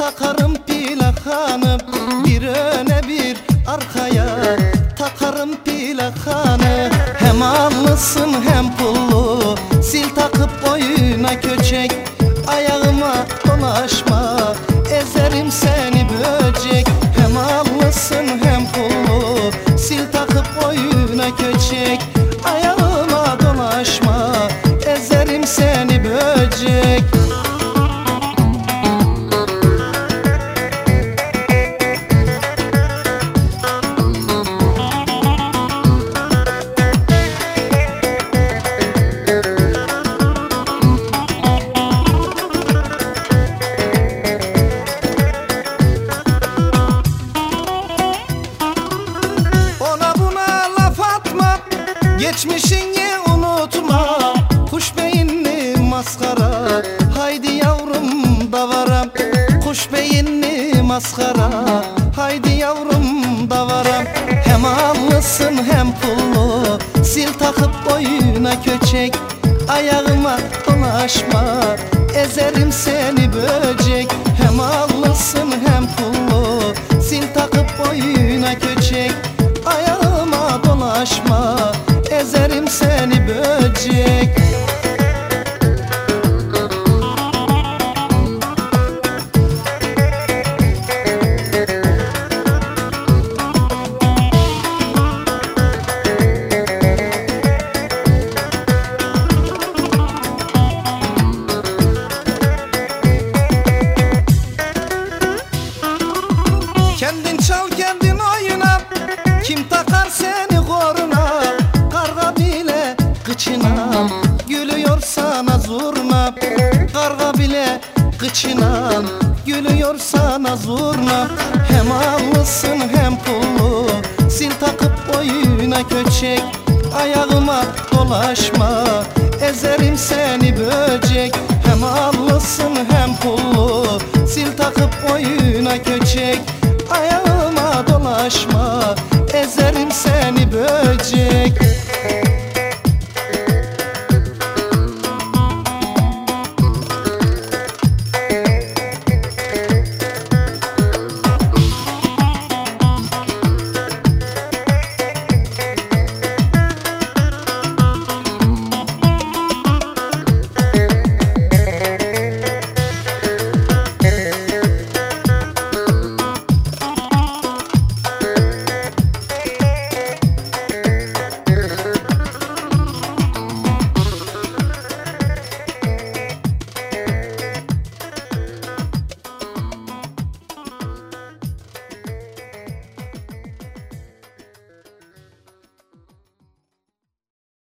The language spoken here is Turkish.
takarım plakanı, bir öne bir arkaya takarım plakanı. Hem allısın hem pullu, sil takıp boyuna köçek. Ayağıma dolaşma, ezerim seni böcek. Hem allısın hem pullu, sil takıp boyuna köçek. Ayağıma dolaşma, ezerim seni böcek. Geçmişini unutma, kuş beyinli maskara. Haydi yavrum davara, kuş beyinli maskara. Haydi yavrum davara. Hem allısın hem pullu, sil takıp boyuna köçek. Ayağıma dolaşma, ezerim seni böcek. Hem allısın hem pullu, sil takıp boyuna köçek. Ayağıma dolaşma, ezerim seni böcek. Kendin çal kendin oyna, kim takar seni koruna. Karga bile kıçına gülüyor sana zurna. Karga bile kıçına gülüyor sana zurna. Hem allısın hem pullu, sil takıp boyuna köçek. Ayağıma dolaşma, ezerim seni böcek. Hem allısın hem pullu, sil takıp boyuna köçek. Ayağıma dolaşma, ezerim seni böcek.